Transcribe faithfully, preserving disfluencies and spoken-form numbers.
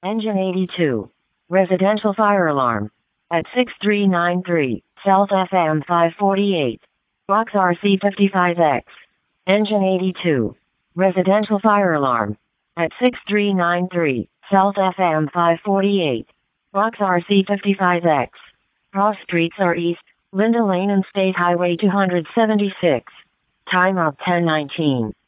Engine eighty-two. Residential fire alarm. At six three nine three, South F M five forty-eight. Box R C fifty-five X. Engine eighty-two. Residential fire alarm. At six three nine three, South F M five forty-eight. Box R C fifty-five X. Cross streets are east, Linda Lane and State Highway two seventy-six. Time of ten nineteen.